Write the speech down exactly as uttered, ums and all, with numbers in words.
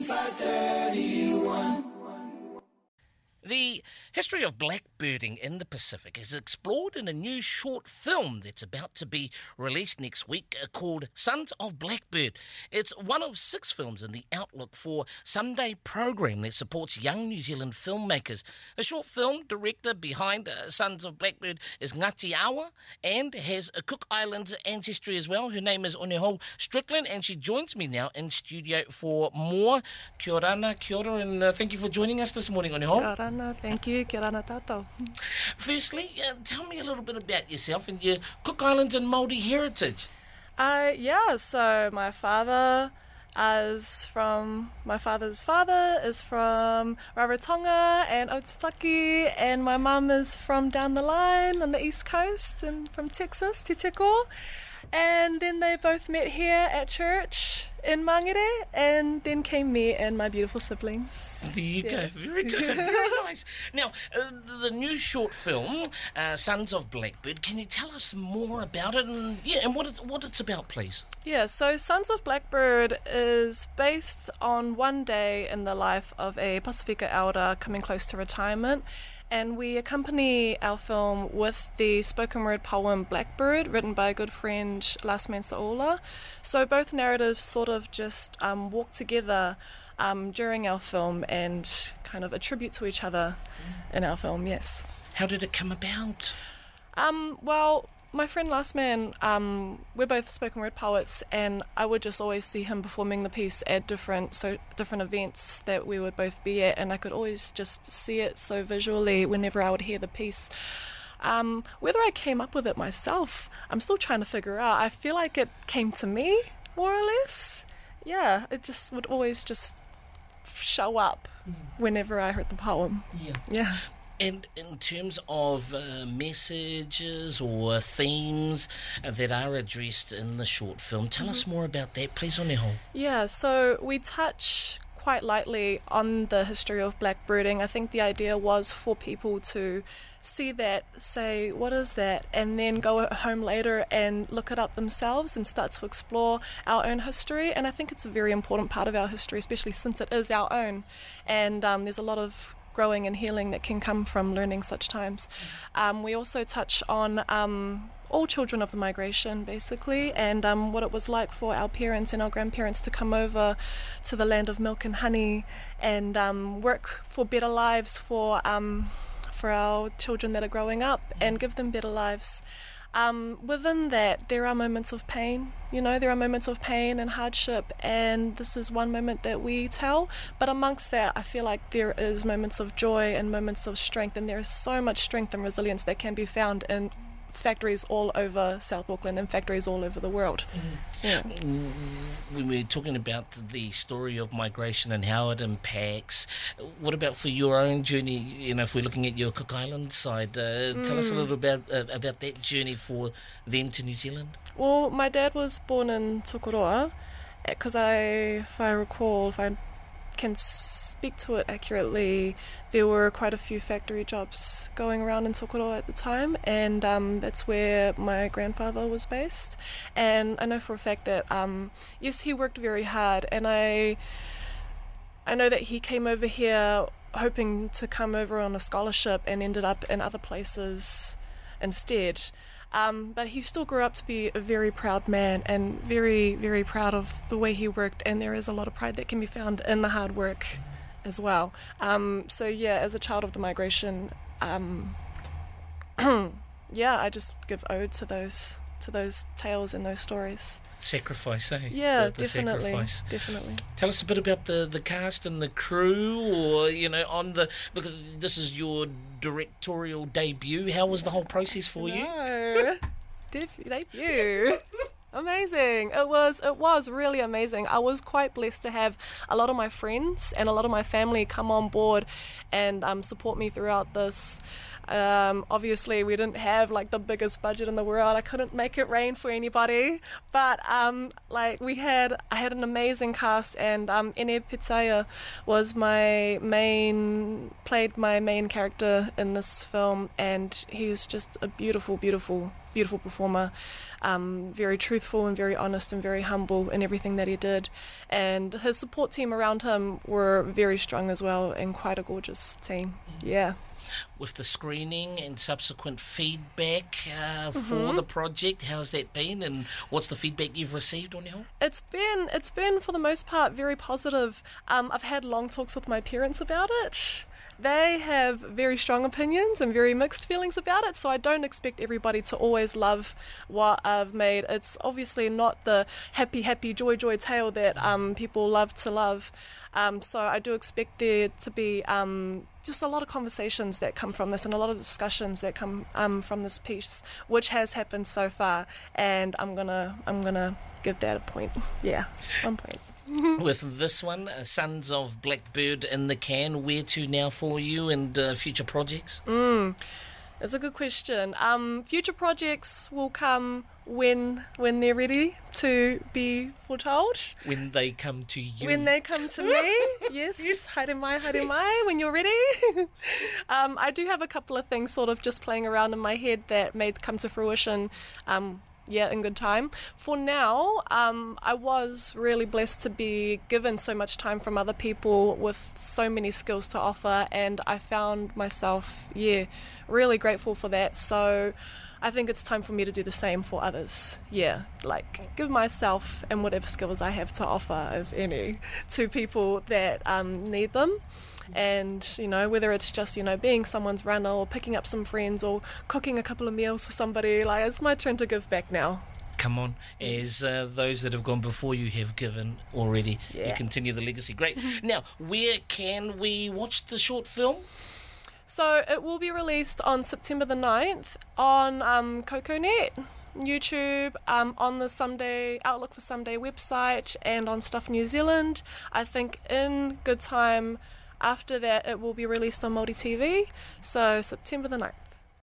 five thirty-one. The history of blackbirding in the Pacific is explored in a new short film that's about to be released next week uh, called Sons of Blackbird. It's one of six films in the Outlook for Sunday program that supports young New Zealand filmmakers. The short film director behind uh, Sons of Blackbird is Ngati Awa and has a Cook Islands ancestry as well. Her name is Onehau Strickland and she joins me now in studio for more. Kia orana, kia ora, and uh, thank you for joining us this morning, Onehau. Kia orana. Thank you. Kia rana tātou. Firstly, uh, tell me a little bit about yourself and your Cook Islands and Māori heritage. Uh, yeah, so my father is from, my father's father is from Rarotonga and Otutaki, and my mum is from down the line on the east coast and from Texas, Te Teko. And then they both met here at church in Mangere, and then came me and my beautiful siblings. There you Yes. go, very good, very nice. Now, uh, the new short film, uh, Sons of Blackbird, can you tell us more about it and yeah, and what it, what it's about, please? Yeah, so Sons of Blackbird is based on one day in the life of a Pasifika elder coming close to retirement. And we accompany our film with the spoken word poem Blackbird, written by a good friend, Lasman Saola. So both narratives sort of just um, walk together um, during our film and kind of attribute to each other in our film, yes. How did it come about? Um, well, my friend Lasman, um, we're both spoken word poets, and I would just always see him performing the piece at different so different events that we would both be at, and I could always just see it so visually whenever I would hear the piece. Um, whether I came up with it myself, I'm still trying to figure out. I feel like it came to me, more or less. Yeah, it just would always just show up whenever I heard the poem. Yeah. Yeah. And in terms of uh, messages or themes uh, that are addressed in the short film, tell mm-hmm. us more about that, please, Onehau. Yeah, so we touch quite lightly on the history of blackbirding. I think the idea was for people to see that, say, what is that? And then go home later and look it up themselves and start to explore our own history. And I think it's a very important part of our history, especially since it is our own. And um, there's a lot of growing and healing that can come from learning such times. Um, we also touch on um, all children of the migration, basically, and um, what it was like for our parents and our grandparents to come over to the land of milk and honey and um, work for better lives for um, for our children that are growing up and give them better lives. Um, within that, there are moments of pain, you know, there are moments of pain and hardship, and this is one moment that we tell, but amongst that, I feel like there is moments of joy and moments of strength, and there is so much strength and resilience that can be found in factories all over South Auckland and factories all over the world. Mm. Yeah. When we're talking about the story of migration and how it impacts, what about for your own journey? You know, if we're looking at your Cook Island side, uh, mm. tell us a little about uh, about that journey for them to New Zealand. Well, my dad was born in Tokoroa, because I, if I recall, if I can speak to it accurately, there were quite a few factory jobs going around in Tokoroa at the time, and um, that's where my grandfather was based. And I know for a fact that um, yes, he worked very hard, and I I know that he came over here hoping to come over on a scholarship and ended up in other places instead. Um, but he still grew up to be a very proud man and very, very proud of the way he worked, and there is a lot of pride that can be found in the hard work as well. Um, so yeah, as a child of the migration, um, yeah, I just give ode to those to those tales and those stories. Sacrifice, eh? Yeah, the, the definitely, sacrifice. definitely. Tell us a bit about the, the cast and the crew, or, you know, on the, because this is your directorial debut. How was the whole process for you? No, Def- debut. Amazing. It was it was really amazing. I was quite blessed to have a lot of my friends and a lot of my family come on board and um, support me throughout this. Um, obviously, we didn't have like the biggest budget in the world. I couldn't make it rain for anybody, but um, like we had, I had an amazing cast, and um, Ene Pitsaya was my main, played my main character in this film, and he's just a beautiful, beautiful beautiful performer, um, very truthful and very honest and very humble in everything that he did. And his support team around him were very strong as well, and quite a gorgeous team. Yeah. With the screening and subsequent feedback uh, for Mm-hmm. the project, how's that been, and what's the feedback you've received on your? It's been it's been for the most part very positive. Um, I've had long talks with my parents about it. They have very strong opinions and very mixed feelings about it, so I don't expect everybody to always love what I've made. It's obviously not the happy, happy, joy, joy tale that um, people love to love. Um, so I do expect there to be um, just a lot of conversations that come from this, and a lot of discussions that come um, from this piece, which has happened so far. And I'm gonna I'm gonna give that a point. Yeah, one point. With this one, uh, Sons of Blackbird in the can, where to now for you and uh, future projects? Mm, that's a good question. Um, future projects will come when when they're ready to be foretold. When they come to you. When they come to me, yes, haere mai, haere mai, when you're ready. um, I do have a couple of things sort of just playing around in my head that may come to fruition um, yeah, in good time. For now, um, I was really blessed to be given so much time from other people with so many skills to offer, and I found myself, yeah, really grateful for that. So I think it's time for me to do the same for others. Yeah, like give myself and whatever skills I have to offer, if any, to people that um, need them. And, you know, whether it's just, you know, being someone's runner or picking up some friends or cooking a couple of meals for somebody, like, it's my turn to give back now. Come on, as uh, those that have gone before you have given already. Yeah. You continue the legacy. Great. Now, where can we watch the short film? So it will be released on September the ninth on um, CocoNet, YouTube, um, on the Sunday Outlook for Sunday website, and on Stuff New Zealand. I think in good time after that it will be released on Māori T V, so September the ninth.